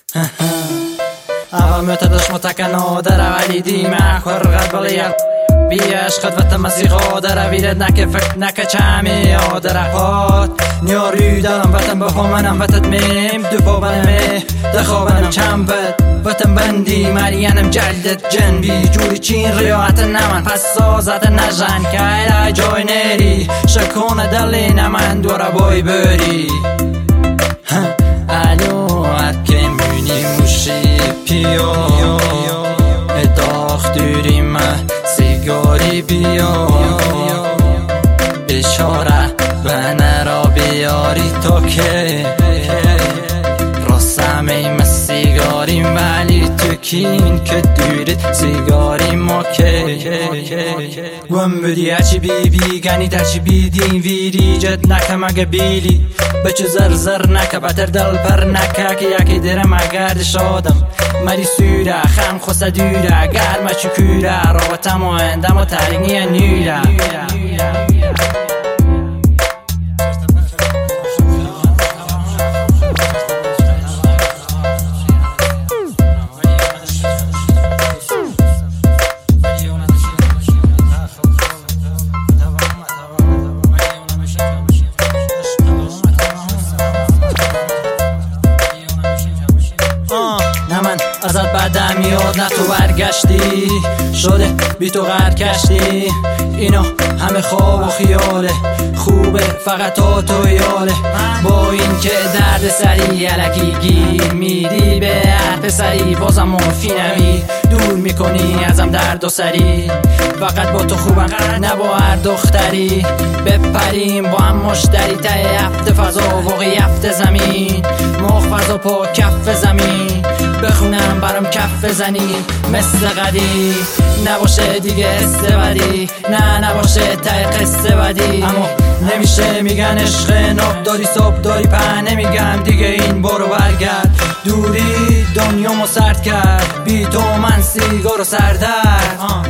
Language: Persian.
اول متدش متکنو در ولی دیمه خرقت بلی بیش خد و تمسیقا در ویرد نکه فکر نکه چمی آدرقات نیاری دارم وطن بفهمنم وطن میم دفا بنمه دخوابنم چنبت وطن بندی مرینم جلدت جنبی جوری چین ریاحت نمن پس سازت نجن که ایره جای نری شکونه دلی نمن دورا بای بری الو که مونی موشی پیو اداخ دوریم سیگاری بیا اشاره بنه را بیاری تا که راستم ایم سیگاریم ولی تو کین که دورت سیگاریم ما که گم بودی هرچی بی گنی درچی بیدین ویری جد نکه مگه بیلی بچه زر نکه بتر دل پر نکه که یکی درم اگرد شادم مری سوره خم خوسته دوره گرمه چکوره رابطم و اندم و ترینی نیره من ازت بعدم یاد نه تو برگشتی شده بی تو غر کشتی اینا همه خواب و خیاله خوبه فقط تو یاله با این که درد سری علکی گیر میدی به هر پسری بازم مورفی نمی دور میکنی ازم درد و سری فقط با تو خوبم نه با هر دختری بپریم با هم مشتری ته هفته فضا واقعی هفته زمین مخ فضا پا کف زمین بخونم برام کف بزنی مثل قدیم نباشه دیگه استبدی نه نباشه ته قصه بدی اما نمیشه میگن عشق ناب داری صبح داری په نمیگم دیگه این برو برگرد دوری دنیامو سرد کرد بی تو من سیگارو سردر